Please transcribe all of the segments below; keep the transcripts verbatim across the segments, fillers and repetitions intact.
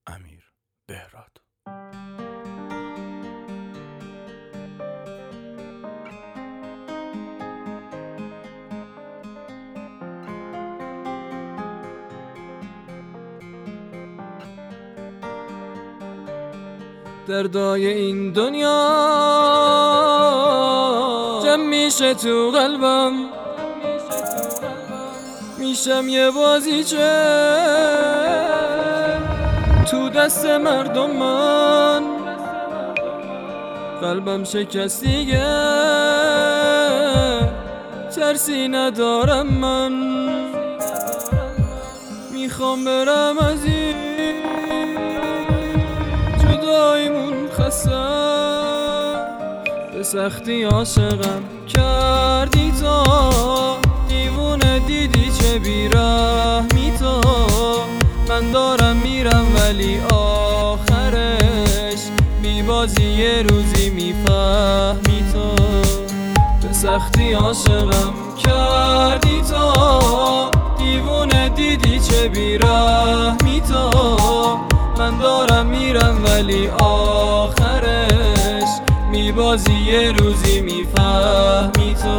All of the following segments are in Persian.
امیر بهراد. دردای این دنیا جمع میشه تو قلبم، میشم یه بازیچه تو دست مردم. من قلبم شکست دیگه، ترسی ندارم. من میخوام برم از این جدایمون خستم، به سختی عاشقم کردی تو، دیوونه دیدی چه بیرحمی تو. من دارم میرم ولی آخرش میبازی، یه روزی میفهمی تو. به سختی عاشقم کردی تو، دیوونه دیدی چه بیرحمی تو. من دارم میرم ولی آخرش میبازی، یه روزی میفهمی تو.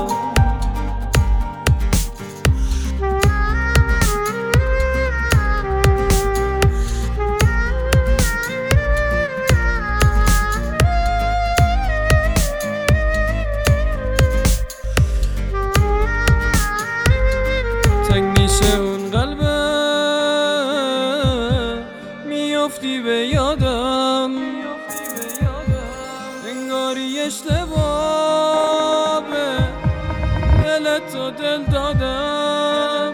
تنگ میشه اون قلبه، میافتی به یادم، انگاری اشتباه به دلت تو دل دادم.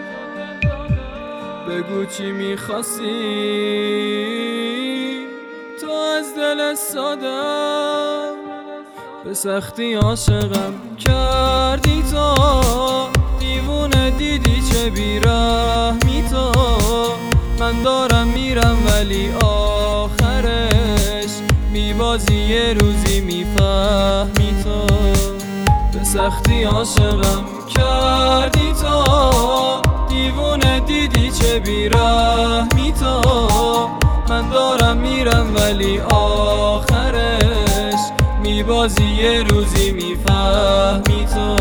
بگو چی میخواستی تو از دل سادم، به سختی عاشقم کردی تو، دیوونه دیدی چه بیرحمی تو. من دارم میرم ولی آخرش میبازی، یه روزی میفهمی تو. به سختی عاشقم کردی تو، دیوونه دیدی چه بیرحمی تو. من دارم میرم ولی آخرش میبازی، یه روزی میفهمی تو.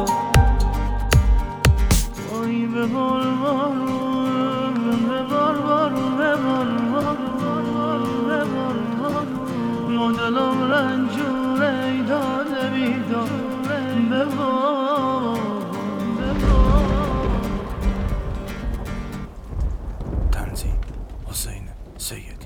ای ببار بارون، ببار بارون، ببار بارون، ببار بارون، ما دلم رنجوره ای داده بیدار. ببار ببار. تنظیم حسین سید.